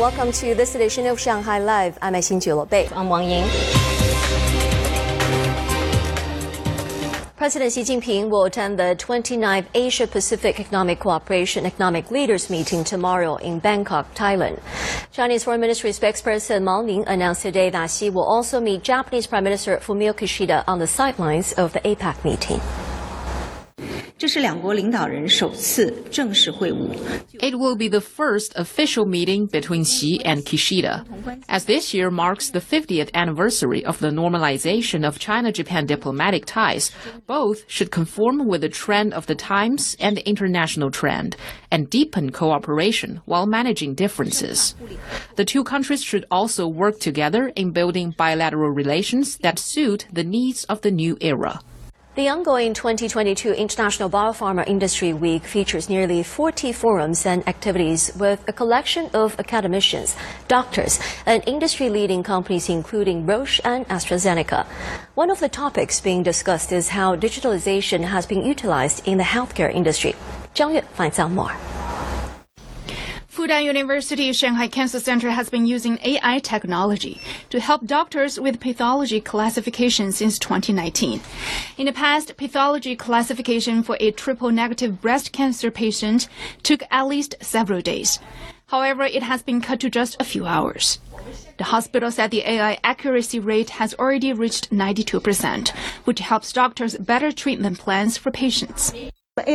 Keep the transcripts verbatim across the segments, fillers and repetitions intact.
welcome to this edition of Shanghai Live. I'm Xin Bei. I'm Wang Ying. President Xi Jinping will attend the twenty-ninth Asia-Pacific Economic Cooperation Economic Leaders Meeting tomorrow in Bangkok, Thailand. Chinese Foreign Ministry spokesperson Mao Ning announced today that Xi will also meet Japanese Prime Minister Fumio Kishida on the sidelines of the APEC meeting. 这是两国领导人首次正式会晤。 It will be the first official meeting between Xi and Kishida, as this year marks the fiftieth anniversary of the normalization of China-Japan diplomatic ties. Both should conform with the trend of the times and the international trend, and deepen cooperation while managing differences. The two countries should also work together in building bilateral relations that suit the needs of the new era. The ongoing twenty twenty-two International Biopharma Industry Week features nearly forty forums and activities with a collection of academicians, doctors, and industry-leading companies including Roche and AstraZeneca. One of the topics being discussed is how digitalization has been utilized in the healthcare industry. Zhang Yue finds out more. Fudan University Shanghai Cancer Center has been using A I technology to help doctors with pathology classification since twenty nineteen. In the past, pathology classification for a triple-negative breast cancer patient took at least several days. However, it has been cut to just a few hours. The hospital said the A I accuracy rate has already reached ninety-two percent, which helps doctors better treatment plans for patients. A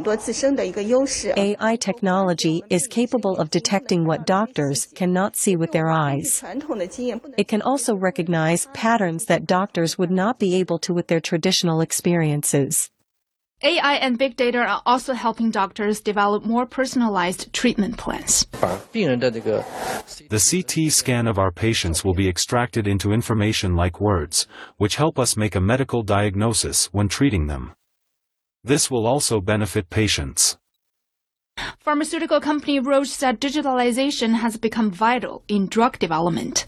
I technology is capable of detecting what doctors cannot see with their eyes. It can also recognize patterns that doctors would not be able to with their traditional experiences. A I and big data are also helping doctors develop more personalized treatment plans. The C T scan of our patients will be extracted into information like words, which help us make a medical diagnosis when treating them. This will also benefit patients. Pharmaceutical company Roche said digitalization has become vital in drug development.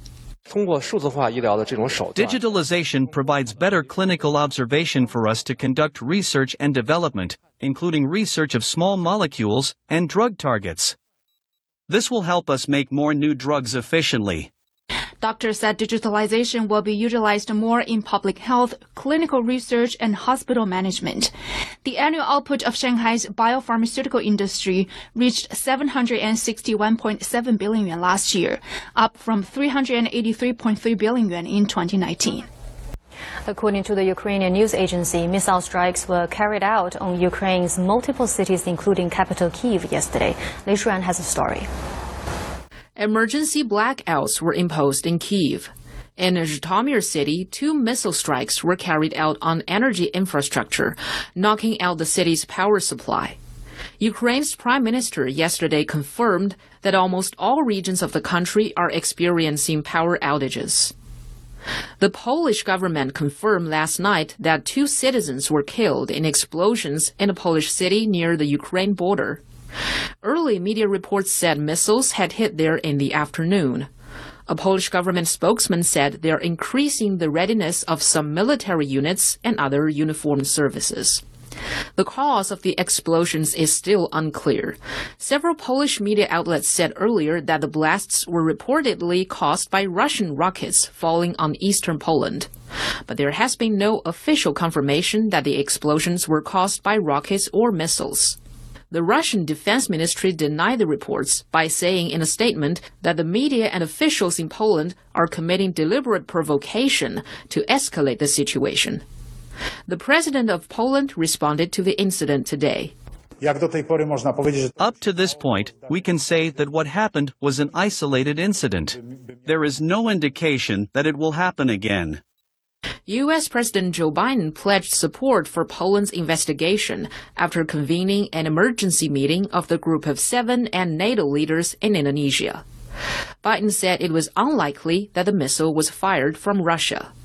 Digitalization provides better clinical observation for us to conduct research and development, including research of small molecules and drug targets. This will help us make more new drugs efficiently. Doctors said digitalization will be utilized more in public health, clinical research, and hospital management. The annual output of Shanghai's biopharmaceutical industry reached seven hundred sixty-one point seven billion yuan last year, up from three hundred eighty-three point three billion yuan in twenty nineteen. According to the Ukrainian news agency, missile strikes were carried out on Ukraine's multiple cities, including capital Kyiv, yesterday. Lei Shuan has a story. Emergency blackouts were imposed in Kyiv. In Zhytomyr city, two missile strikes were carried out on energy infrastructure, knocking out the city's power supply. Ukraine's prime minister yesterday confirmed that almost all regions of the country are experiencing power outages. The Polish government confirmed last night that two citizens were killed in explosions in a Polish city near the Ukraine border. Early media reports said missiles had hit there in the afternoon. A Polish government spokesman said they're increasing the readiness of some military units and other uniformed services. The cause of the explosions is still unclear. Several Polish media outlets said earlier that the blasts were reportedly caused by Russian rockets falling on eastern Poland. But there has been no official confirmation that the explosions were caused by rockets or missiles. The Russian Defense Ministry denied the reports by saying in a statement that the media and officials in Poland are committing deliberate provocation to escalate the situation. The president of Poland responded to the incident today. Up to this point, we can say that what happened was an isolated incident. There is no indication that it will happen again. U S President Joe Biden pledged support for Poland's investigation after convening an emergency meeting of the Group of Seven and NATO leaders in Indonesia. Biden said it was unlikely that the missile was fired from Russia.